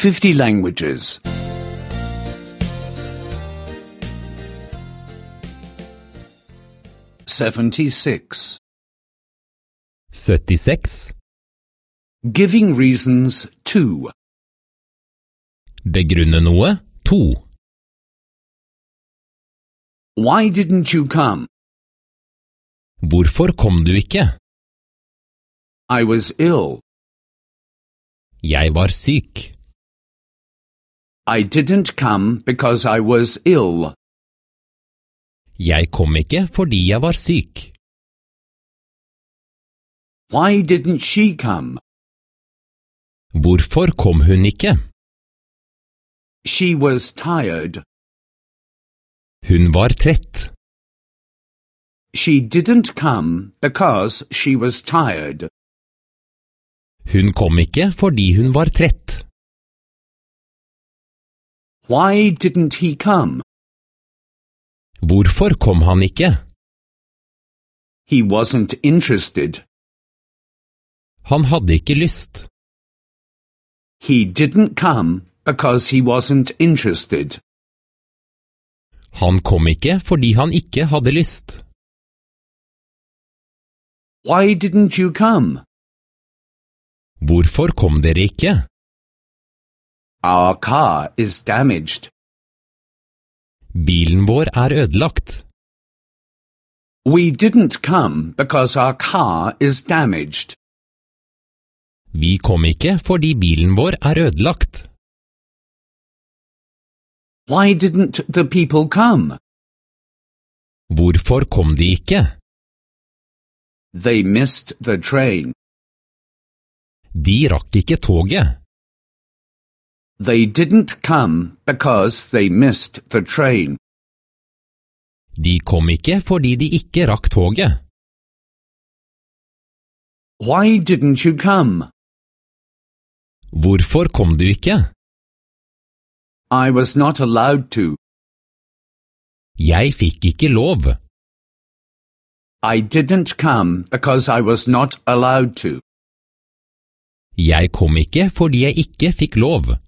50 languages. 76. 76. Giving reasons 2. Begrunne noe 2. Why didn't you come? Hvorfor kom du ikke? I was ill. Jeg var syk. I didn't come because I was ill. Jeg kom ikke fordi jeg var syk. Why didn't she come? Hvorfor kom hun ikke? She was tired. Hun var trett. She didn't come because she was tired. Hun kom ikke fordi hun var trett. Why didn't he come? Hvorfor kom han ikke? He wasn't interested. Han hadde ikke lyst. He didn't come because he wasn't interested. Han kom ikke fordi han ikke hadde lyst. Why didn't you come? Hvorfor kom dere ikke? Our car is damaged. Bilen vår er ødelagt. We didn't come because our car is damaged. Vi kom ikke fordi bilen vår er ødelagt. Why didn't the people come? Hvorfor kom de ikke? They missed the train. De rakk ikke toget. They didn't come because they missed the train. De kom ikke fordi de ikke rakk toget. Why didn't you come? Hvorfor kom du ikke? I was not allowed to. Jeg fikk ikke lov. I didn't come because I was not allowed to. Jeg kom ikke fordi jeg ikke fikk lov.